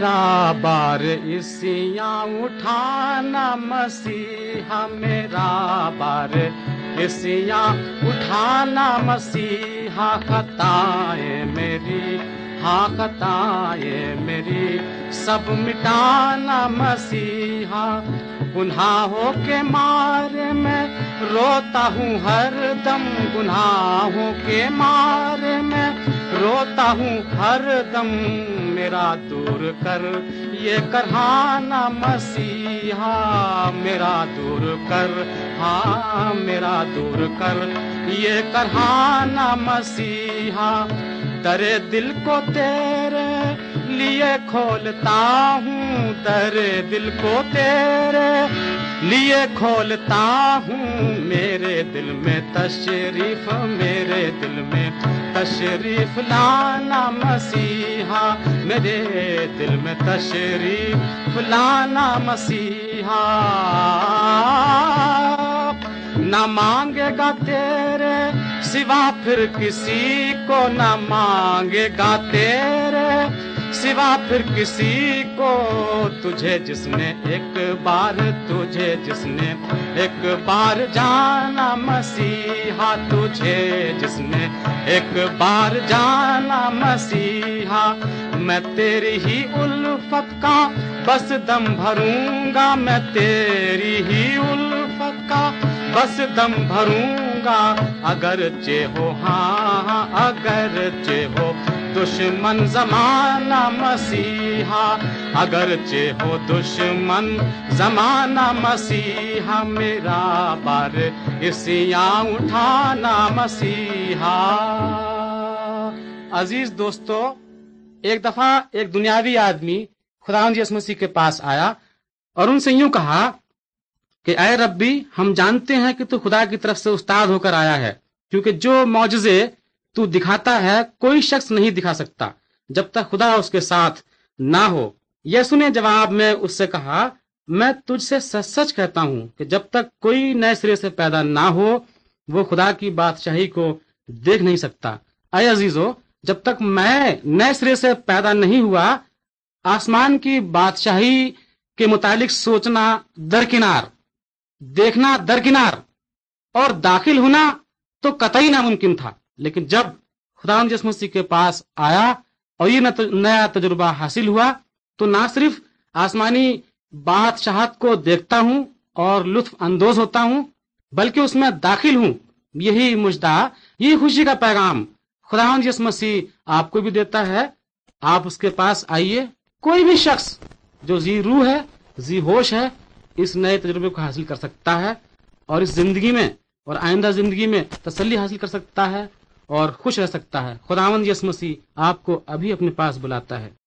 میرا بار اسیاں اٹھانا مسیحا، میرا بار اسیاں اٹھانا مسیحا، خطائیں میری، ہاں خطائیں میری سب مٹانا مسیحا، گناہوں کے مارے میں روتا ہوں ہر دم، گناہوں کے مارے میں روتا ہوں ہر دم، میرا دور کر یہ کرہانا مسیحا، میرا دور کر، ہاں میرا دور کر یہ کرہانا مسیحا، در دل کو تیرے لیے کھولتا ہوں، در دل کو تیرے لیے کھولتا ہوں، میرے دل میں تشریف، میرے دل میں تشریف لانا مسیحا، میرے دل میں تشریف لانا مسیحا، نہ مانگے گا تیرے سوا پھر کسی کو، نہ مانگے گا تیرے سوا پھر کسی کو، تجھے جس نے ایک بار، تجھے جس نے ایک بار جانا مسیحا، تجھے جس نے ایک بار جانا مسیحا، میں تیری ہی الفت کا بس دم بھروں گا، میں تیری ہی الفت کا بس دم بھروں گا، اگرچہ ہو، ہاں اگرچہ ہو دشمن زمانہ مسیحا، اگرچہ ہو دشمن زمانہ مسیحا، میرا بار اسیاں اٹھانا مسیحا۔ عزیز دوستو، ایک دفعہ ایک دنیاوی آدمی خداوند یسوع مسیح کے پاس آیا اور ان سے یوں کہا کہ اے ربی، ہم جانتے ہیں کہ تو خدا کی طرف سے استاد ہو کر آیا ہے، کیونکہ جو معجزے تو دکھاتا ہے کوئی شخص نہیں دکھا سکتا جب تک خدا اس کے ساتھ نہ ہو۔ یسوع نے جواب میں اس سے کہا، میں تجھ سے سچ سچ کہتا ہوں کہ جب تک کوئی نئے سرے سے پیدا نہ ہو وہ خدا کی بادشاہی کو دیکھ نہیں سکتا۔ اے عزیزو، جب تک میں نئے سرے سے پیدا نہیں ہوا، آسمان کی بادشاہی کے متعلق سوچنا درکنار، دیکھنا درکنار، اور داخل ہونا تو قطعی ناممکن تھا۔ لیکن جب خداوند یسوع مسیح کے پاس آیا اور یہ نیا تجربہ حاصل ہوا تو نہ صرف آسمانی بادشاہت کو دیکھتا ہوں اور لطف اندوز ہوتا ہوں بلکہ اس میں داخل ہوں۔ یہی مژدہ، یہی خوشی کا پیغام خداوند یسوع مسیح آپ کو بھی دیتا ہے۔ آپ اس کے پاس آئیے، کوئی بھی شخص جو ذی روح ہے، ذی ہوش ہے، اس نئے تجربے کو حاصل کر سکتا ہے اور اس زندگی میں اور آئندہ زندگی میں تسلی حاصل کر سکتا ہے اور خوش رہ سکتا ہے۔ خداوند یسوع مسیح آپ کو ابھی اپنے پاس بلاتا ہے۔